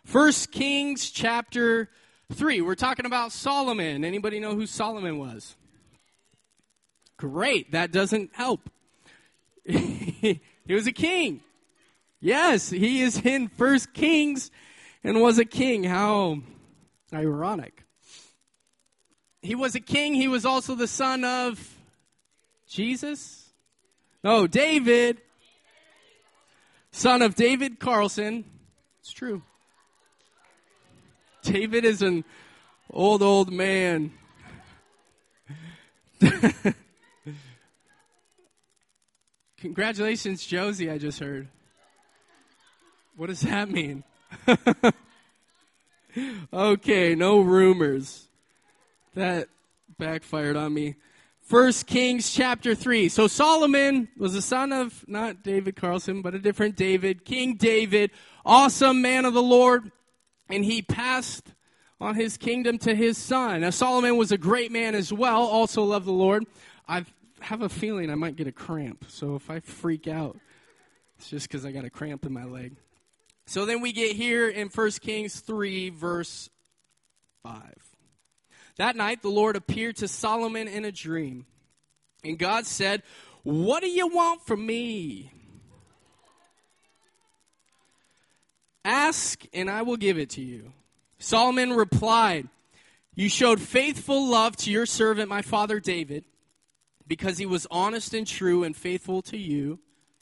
1 Kings chapter 3. We're talking about Solomon. Anybody know who Solomon was? Great. That doesn't help. He was a king. Yes, he is in 1 Kings and was a king. How ironic. He was a king. He was also the son of Jesus? No, David. Son of David Carlson. It's true. David is an old man. Congratulations, Josie, I just heard. What does that mean? Okay, no rumors. That backfired on me. 1 Kings chapter 3. So Solomon was the son of, not David Carlson, but a different David. King David, awesome man of the Lord. And he passed on his kingdom to his son. Now Solomon was a great man as well, also loved the Lord. I have a feeling I might get a cramp. So if I freak out, it's just because I got a cramp in my leg. So then we get here in 1 Kings 3, verse 5. That night the Lord appeared to Solomon in a dream. And God said, "What do you want from me? Ask, and I will give it to you." Solomon replied, "You showed faithful love to your servant, my father David, because he was honest and true and faithful to you.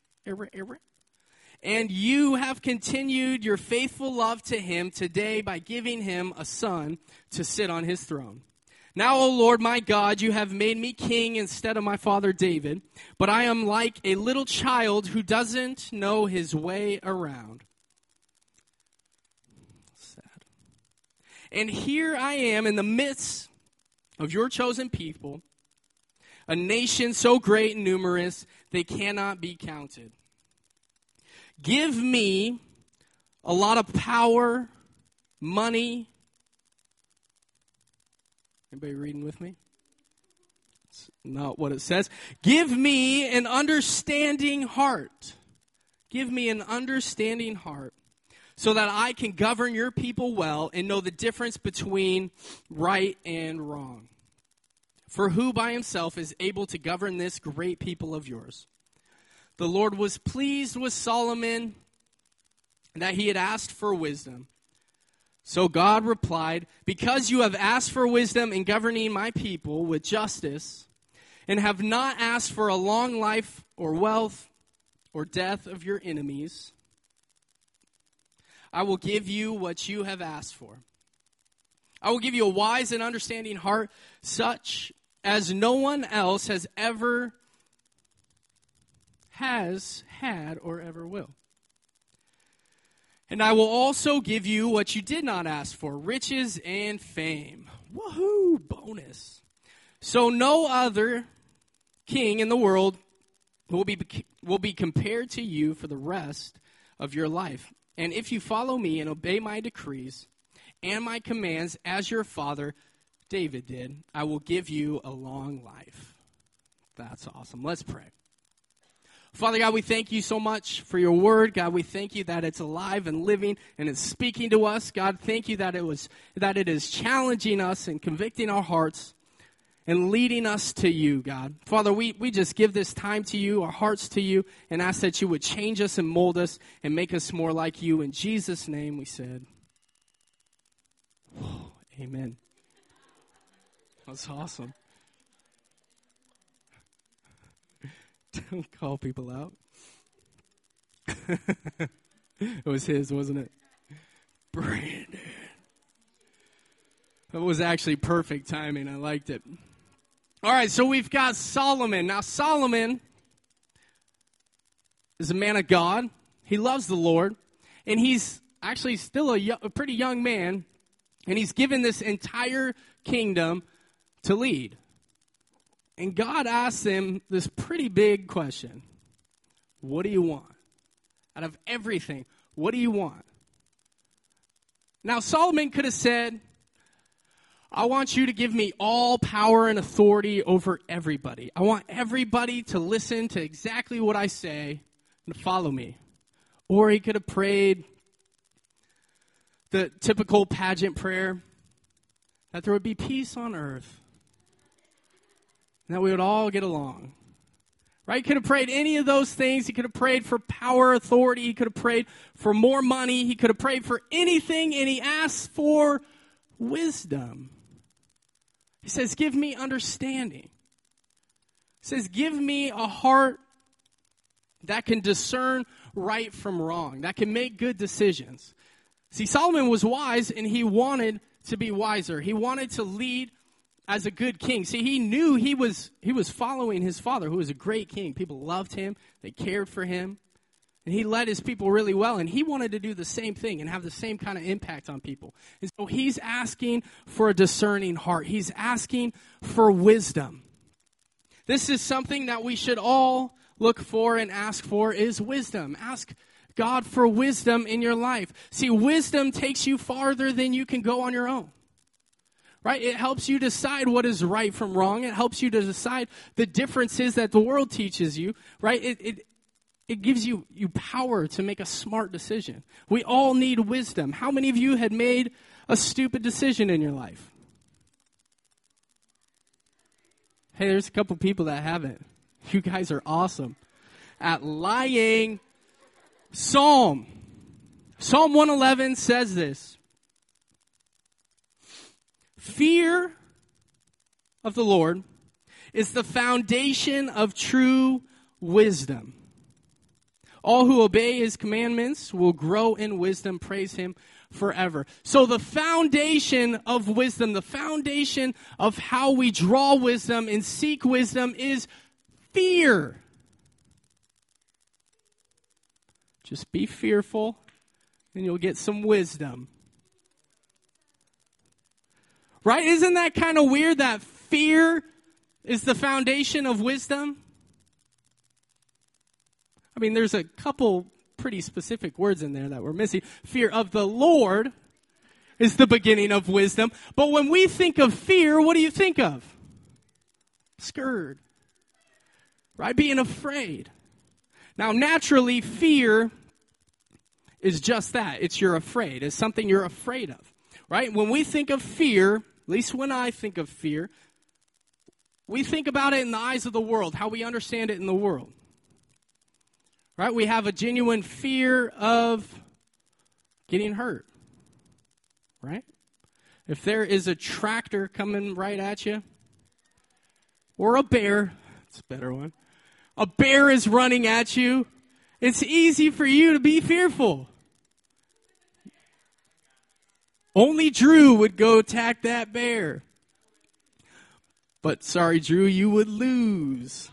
And you have continued your faithful love to him today by giving him a son to sit on his throne. Now, O Lord my God, you have made me king instead of my father David, but I am like a little child who doesn't know his way around." Sad. "And here I am in the midst of your chosen people, a nation so great and numerous they cannot be counted. Give me a lot of power, money." Anybody reading with me? It's not what it says. "Give me an understanding heart. Give me an understanding heart so that I can govern your people well and know the difference between right and wrong. For who by himself is able to govern this great people of yours?" The Lord was pleased with Solomon that he had asked for wisdom. So God replied, "Because you have asked for wisdom in governing my people with justice, and have not asked for a long life or wealth or death of your enemies, I will give you what you have asked for. I will give you a wise and understanding heart, such as no one else has had or ever will. And I will also give you what you did not ask for, riches and fame." Woohoo! Bonus. "So no other king in the world will be compared to you for the rest of your life. And if you follow me and obey my decrees and my commands as your father David did, I will give you a long life." That's awesome. Let's pray. Father God, we thank you so much for your word. God, we thank you that it's alive and living and it's speaking to us. God, thank you that it is challenging us and convicting our hearts and leading us to you, God. Father, we just give this time to you, our hearts to you, and ask that you would change us and mold us and make us more like you. In Jesus' name we said, amen. That's awesome. Don't call people out. It was his, wasn't it? Brandon. That was actually perfect timing. I liked it. All right, so we've got Solomon. Now, Solomon is a man of God. He loves the Lord. And he's actually still a pretty young man. And he's given this entire kingdom to lead. And God asks him this pretty big question. What do you want? Out of everything, what do you want? Now, Solomon could have said, I want you to give me all power and authority over everybody. I want everybody to listen to exactly what I say and to follow me. Or he could have prayed, the typical pageant prayer, that there would be peace on earth, and that we would all get along. Right? He could have prayed any of those things. He could have prayed for power, authority. He could have prayed for more money. He could have prayed for anything, and he asked for wisdom. He says, give me understanding. He says, give me a heart that can discern right from wrong, that can make good decisions. See, Solomon was wise, and he wanted to be wiser. He wanted to lead as a good king. See, he knew he was following his father, who was a great king. People loved him. They cared for him. And he led his people really well. And he wanted to do the same thing and have the same kind of impact on people. And so he's asking for a discerning heart. He's asking for wisdom. This is something that we should all look for and ask for, is wisdom. Ask God for wisdom in your life. See, wisdom takes you farther than you can go on your own. Right? It helps you decide what is right from wrong. It helps you to decide the differences that the world teaches you. Right? It gives you power to make a smart decision. We all need wisdom. How many of you had made a stupid decision in your life? Hey, there's a couple people that haven't. You guys are awesome at lying. Psalm 111 says this. Fear of the Lord is the foundation of true wisdom. All who obey his commandments will grow in wisdom. Praise him forever. So the foundation of wisdom, the foundation of how we draw wisdom and seek wisdom is fear. Just be fearful and you'll get some wisdom. Right? Isn't that kind of weird that fear is the foundation of wisdom? I mean, there's a couple pretty specific words in there that we're missing. Fear of the Lord is the beginning of wisdom. But when we think of fear, what do you think of? Scared. Right? Being afraid. Now, naturally, fear is just that. It's you're afraid. It's something you're afraid of. Right? When we think of fear, at least when I think of fear, we think about it in the eyes of the world, how we understand it in the world. Right? We have a genuine fear of getting hurt. Right? If there is a tractor coming right at you, or a bear, it's a better one. A bear is running at you, it's easy for you to be fearful. Only Drew would go attack that bear. But sorry, Drew, you would lose.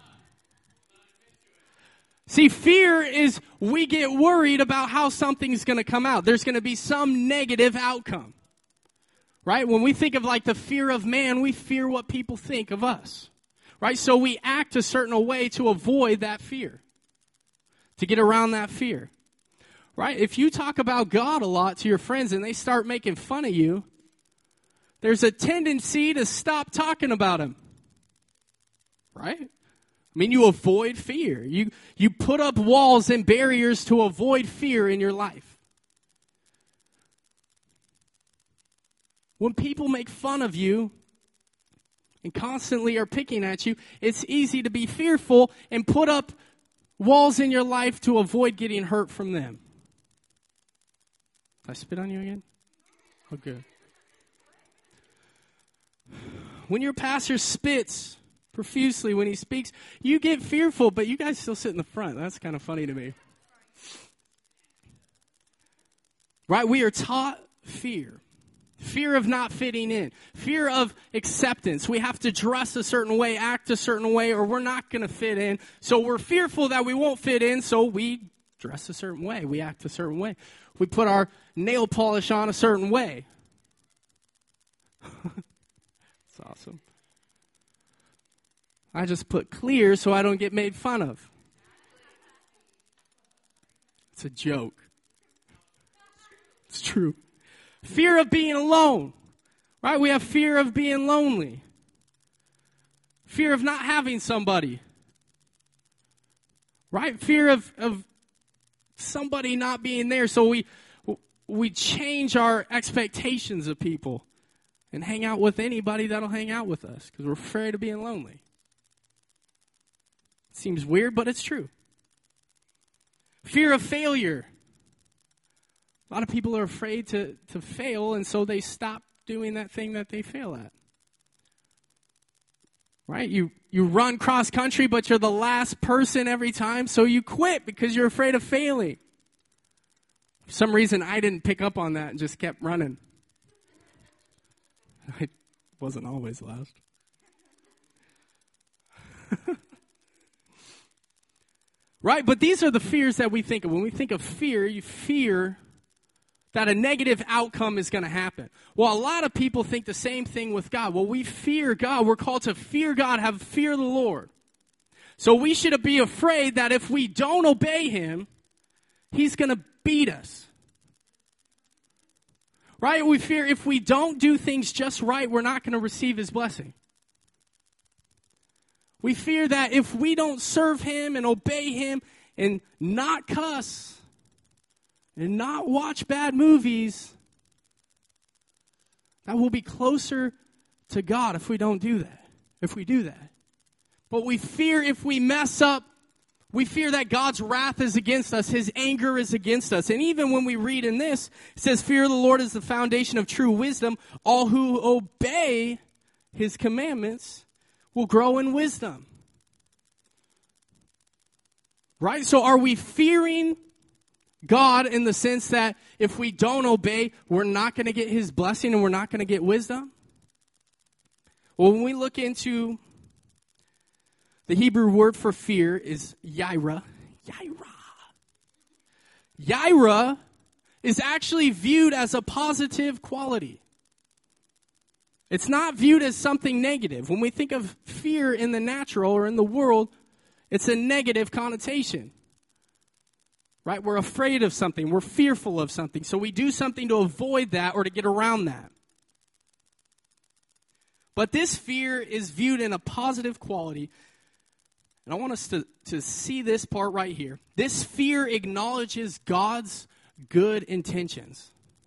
See, fear is we get worried about how something's going to come out. There's going to be some negative outcome. Right? When we think of like the fear of man, we fear what people think of us. Right? So we act a certain way to avoid that fear. To get around that fear. Right? If you talk about God a lot to your friends and they start making fun of you, there's a tendency to stop talking about him. Right? I mean, you avoid fear. You put up walls and barriers to avoid fear in your life. When people make fun of you and constantly are picking at you, it's easy to be fearful and put up walls in your life to avoid getting hurt from them. Did I spit on you again? Oh, good. When your pastor spits profusely when he speaks, you get fearful, but you guys still sit in the front. That's kind of funny to me. Right? We are taught fear. Fear of not fitting in. Fear of acceptance. We have to dress a certain way, act a certain way, or we're not going to fit in. So we're fearful that we won't fit in, so we dress a certain way. We act a certain way. We put our nail polish on a certain way. That's awesome. I just put clear so I don't get made fun of. It's a joke. It's true. Fear of being alone. Right? We have fear of being lonely. Fear of not having somebody. Right? Fear of somebody not being there. So we change our expectations of people and hang out with anybody that'll hang out with us because we're afraid of being lonely. It seems weird, but it's true. Fear of failure. A lot of people are afraid to fail, and so they stop doing that thing that they fail at. Right? You run cross country, but you're the last person every time, so you quit because you're afraid of failing. For some reason, I didn't pick up on that and just kept running. I wasn't always last. Right? But these are the fears that we think of. When we think of fear, you fear that a negative outcome is going to happen. Well, a lot of people think the same thing with God. Well, we fear God. We're called to fear God, have fear of the Lord. So we should be afraid that if we don't obey him, he's going to beat us. Right? We fear if we don't do things just right, we're not going to receive his blessing. We fear that if we don't serve him and obey him and not cuss and not watch bad movies, that we'll be closer to God if we don't do that, if we do that. But we fear if we mess up, we fear that God's wrath is against us, his anger is against us. And even when we read in this, it says, fear of the Lord is the foundation of true wisdom. All who obey his commandments will grow in wisdom. Right? So are we fearing God in the sense that if we don't obey, we're not going to get his blessing and we're not going to get wisdom? Well, when we look into the Hebrew word for fear is yirah. Yirah is actually viewed as a positive quality. It's not viewed as something negative. When we think of fear in the natural or in the world, it's a negative connotation. Right? We're afraid of something. We're fearful of something. So we do something to avoid that or to get around that. But this fear is viewed in a positive quality. And I want us to see this part right here. This fear acknowledges God's good intentions.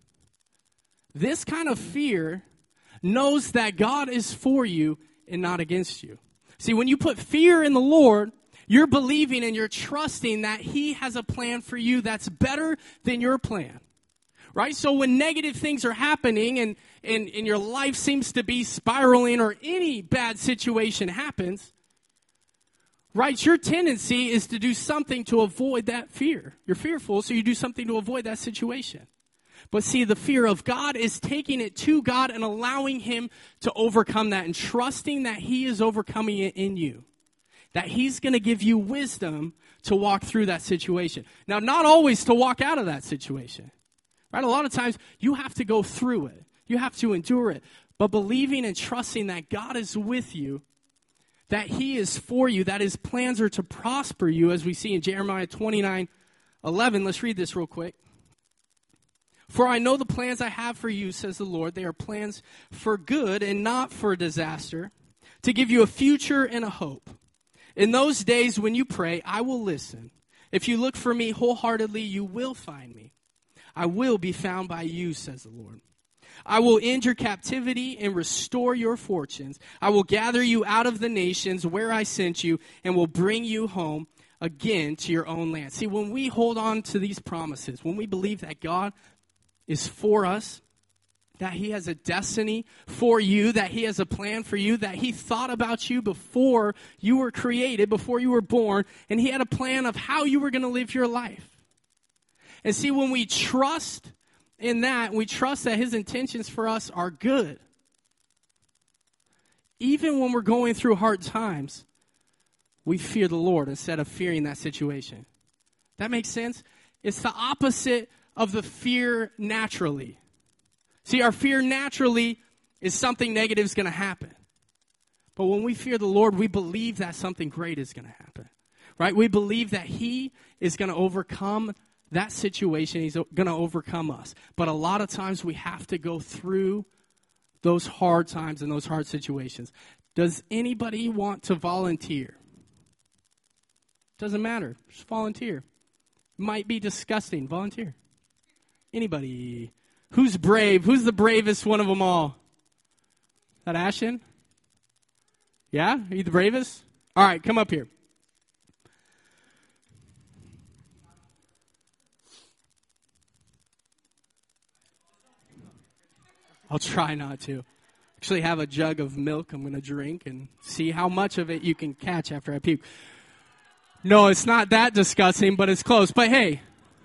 This kind of fear knows that God is for you and not against you. See, when you put fear in the Lord, you're believing and you're trusting that he has a plan for you that's better than your plan. Right? So when negative things are happening and your life seems to be spiraling or any bad situation happens, right, your tendency is to do something to avoid that fear. You're fearful, so you do something to avoid that situation. But see, the fear of God is taking it to God and allowing him to overcome that and trusting that he is overcoming it in you. That he's going to give you wisdom to walk through that situation. Now, not always to walk out of that situation. Right? A lot of times, you have to go through it. You have to endure it. But believing and trusting that God is with you, that he is for you, that his plans are to prosper you, as we see in Jeremiah 29:11. Let's read this real quick. For I know the plans I have for you, says the Lord. They are plans for good and not for disaster, to give you a future and a hope. In those days when you pray, I will listen. If you look for me wholeheartedly, you will find me. I will be found by you, says the Lord. I will end your captivity and restore your fortunes. I will gather you out of the nations where I sent you and will bring you home again to your own land. See, when we hold on to these promises, when we believe that God is for us, that he has a destiny for you, that he has a plan for you, that he thought about you before you were created, before you were born, and he had a plan of how you were going to live your life. And see, when we trust in that, we trust that his intentions for us are good. Even when we're going through hard times, we fear the Lord instead of fearing that situation. That makes sense? It's the opposite of the fear naturally. See, our fear naturally is something negative is going to happen. But when we fear the Lord, we believe that something great is going to happen. Right? We believe that he is going to overcome that situation. He's going to overcome us. But a lot of times we have to go through those hard times and those hard situations. Does anybody want to volunteer? Doesn't matter. Just volunteer. Might be disgusting. Volunteer. Anybody? Who's brave? Who's the bravest one of them all? That Ashton? Yeah? Are you the bravest? All right, come up here. I'll try not to. Actually have a jug of milk I'm going to drink and see how much of it you can catch after I puke. No, it's not that disgusting, but it's close. But hey,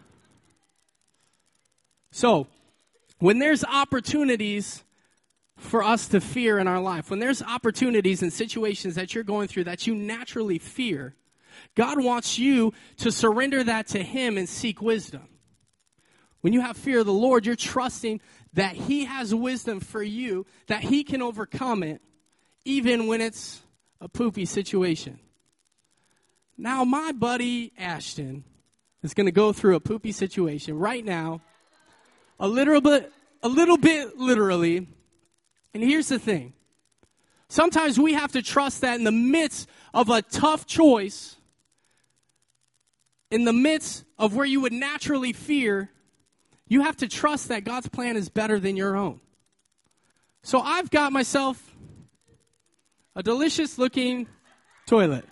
so when there's opportunities for us to fear in our life, when there's opportunities and situations that you're going through that you naturally fear, God wants you to surrender that to Him and seek wisdom. When you have fear of the Lord, you're trusting that He has wisdom for you, that He can overcome it, even when it's a poopy situation. Now, my buddy Ashton is going to go through a poopy situation right now, a little bit literally. And here's the thing. Sometimes we have to trust that in the midst of a tough choice, in the midst of where you would naturally fear, you have to trust that God's plan is better than your own. So I've got myself a delicious-looking toilet.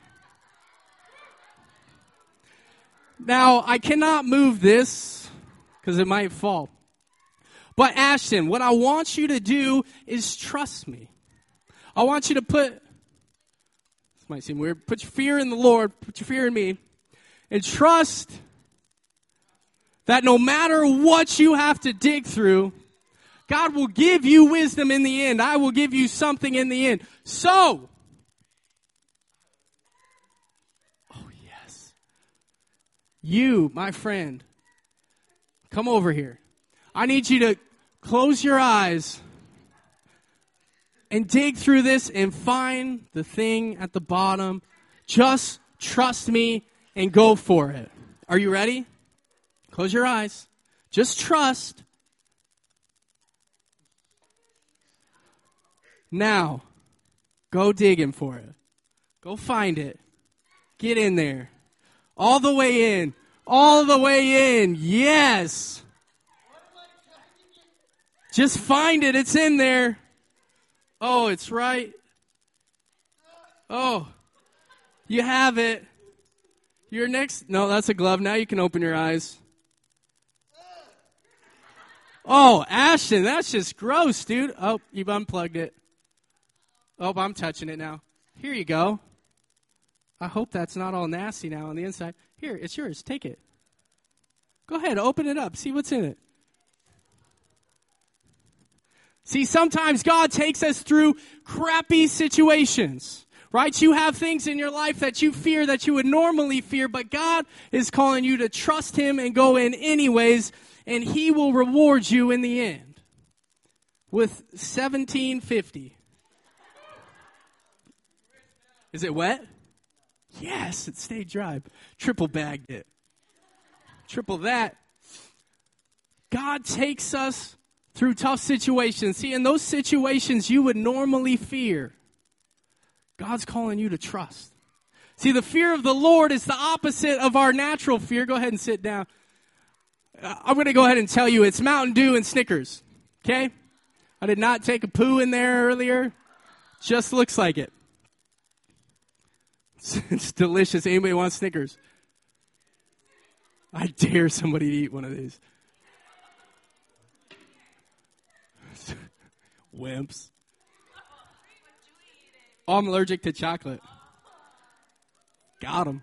Now, I cannot move this because it might fall. But Ashton, what I want you to do is trust me. I want you to this might seem weird, put your fear in the Lord, put your fear in me, and trust that no matter what you have to dig through, God will give you wisdom in the end. I will give you something in the end. So, oh yes, you, my friend, come over here. I need you to close your eyes and dig through this and find the thing at the bottom. Just trust me and go for it. Are you ready? Close your eyes. Just trust. Now, go digging for it. Go find it. Get in there. All the way in. All the way in. Yes. Just find it. It's in there. Oh, it's right. Oh, you have it. You're next. No, that's a glove. Now you can open your eyes. Oh, Ashton, that's just gross, dude. Oh, you've unplugged it. Oh, I'm touching it now. Here you go. I hope that's not all nasty now on the inside. Here, it's yours. Take it. Go ahead, open it up. See what's in it. See, sometimes God takes us through crappy situations, right? You have things in your life that you fear that you would normally fear, but God is calling you to trust Him and go in anyways, and He will reward you in the end with $17.50. Is it wet? Yes, it stayed dry. Triple bagged it. Triple that. God takes us through tough situations. See, in those situations you would normally fear, God's calling you to trust. See, the fear of the Lord is the opposite of our natural fear. Go ahead and sit down. I'm going to go ahead and tell you it's Mountain Dew and Snickers. Okay? I did not take a poo in there earlier. Just looks like it. It's delicious. Anybody want Snickers? I dare somebody to eat one of these. Wimps. Oh, I'm allergic to chocolate. Got him.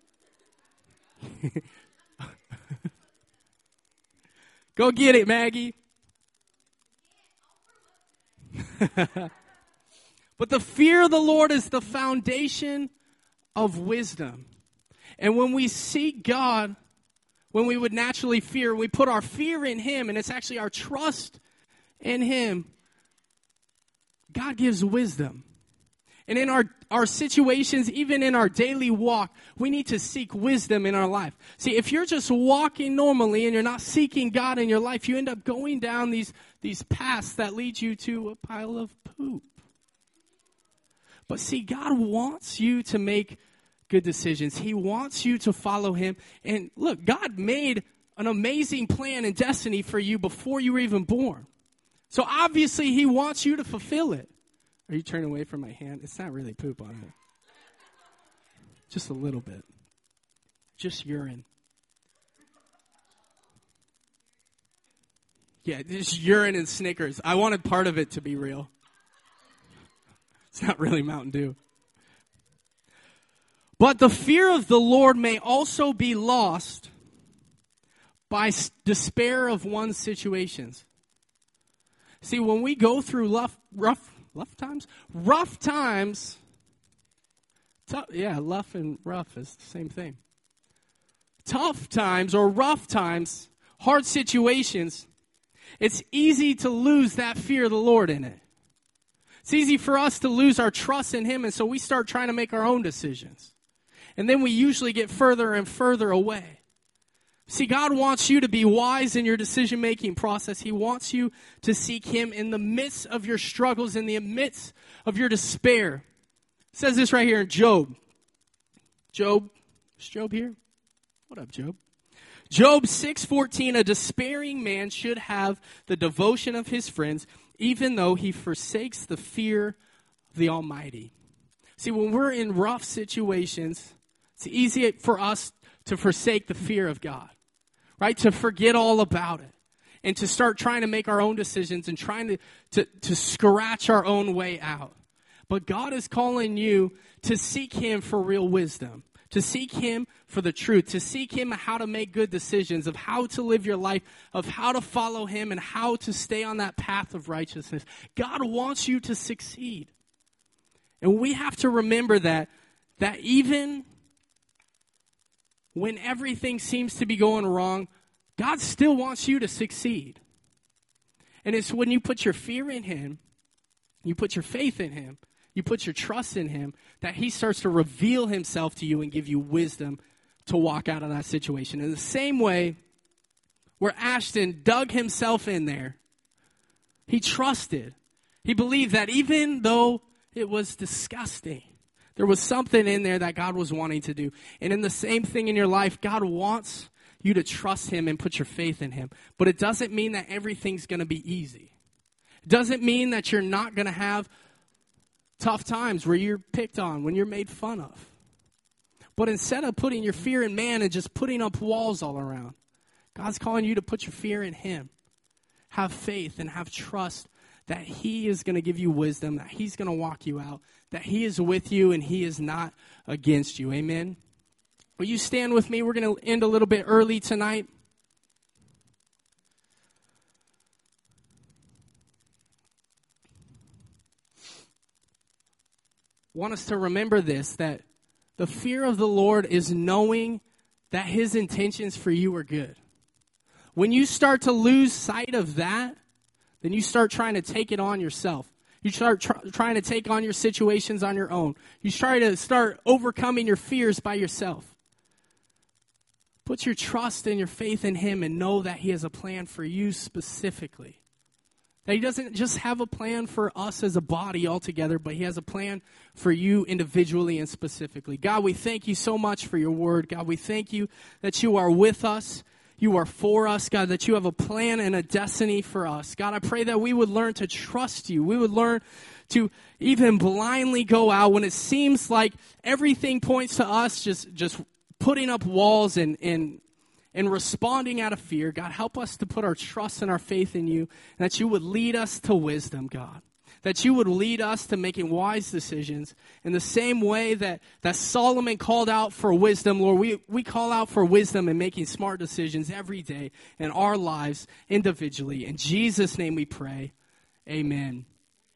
Go get it, Maggie. But the fear of the Lord is the foundation of wisdom. And when we seek God, when we would naturally fear, we put our fear in Him, and it's actually our trust in Him, God gives wisdom. And in our situations, even in our daily walk, we need to seek wisdom in our life. See, if you're just walking normally and you're not seeking God in your life, you end up going down these paths that lead you to a pile of poop. But see, God wants you to make good decisions. He wants you to follow Him. And look, God made an amazing plan and destiny for you before you were even born. So obviously he wants you to fulfill it. Are you turning away from my hand? It's not really poop on it. Just a little bit. Just urine. Yeah, just urine and Snickers. I wanted part of it to be real. It's not really Mountain Dew. But the fear of the Lord may also be lost by despair of one's situations. See, when we go through rough times, rough and rough is the same thing. Tough times or rough times, hard situations, it's easy to lose that fear of the Lord in it. It's easy for us to lose our trust in Him, and so we start trying to make our own decisions. And then we usually get further and further away. See, God wants you to be wise in your decision-making process. He wants you to seek Him in the midst of your struggles, in the midst of your despair. It says this right here in Job. Is Job here? What up, Job? Job 6:14, a despairing man should have the devotion of his friends, even though he forsakes the fear of the Almighty. See, when we're in rough situations, it's easy for us to forsake the fear of God, right? To forget all about it and to start trying to make our own decisions and trying to scratch our own way out. But God is calling you to seek Him for real wisdom, to seek Him for the truth, to seek Him how to make good decisions, of how to live your life, of how to follow Him, and how to stay on that path of righteousness. God wants you to succeed. And we have to remember that even when everything seems to be going wrong, God still wants you to succeed. And it's when you put your fear in Him, you put your faith in Him, you put your trust in Him, that He starts to reveal Himself to you and give you wisdom to walk out of that situation. In the same way where Ashton dug himself in there, he trusted. He believed that even though it was disgusting, there was something in there that God was wanting to do. And in the same thing in your life, God wants you to trust Him and put your faith in Him. But it doesn't mean that everything's going to be easy. It doesn't mean that you're not going to have tough times where you're picked on, when you're made fun of. But instead of putting your fear in man and just putting up walls all around, God's calling you to put your fear in Him. Have faith and have trust that He is going to give you wisdom, that He's going to walk you out, that He is with you and He is not against you. Amen? Will you stand with me? We're going to end a little bit early tonight. I want us to remember this, that the fear of the Lord is knowing that His intentions for you are good. When you start to lose sight of that, then you start trying to take it on yourself. You start trying to take on your situations on your own. You try to start overcoming your fears by yourself. Put your trust and your faith in Him and know that He has a plan for you specifically. That He doesn't just have a plan for us as a body altogether, but He has a plan for you individually and specifically. God, we thank You so much for Your word. God, we thank You that You are with us. You are for us, God, that You have a plan and a destiny for us. God, I pray that we would learn to trust You. We would learn to even blindly go out when it seems like everything points to us just putting up walls and responding out of fear. God, help us to put our trust and our faith in You, and that You would lead us to wisdom, God. That You would lead us to making wise decisions in the same way that Solomon called out for wisdom. Lord, we call out for wisdom and making smart decisions every day in our lives individually. In Jesus' name we pray. Amen.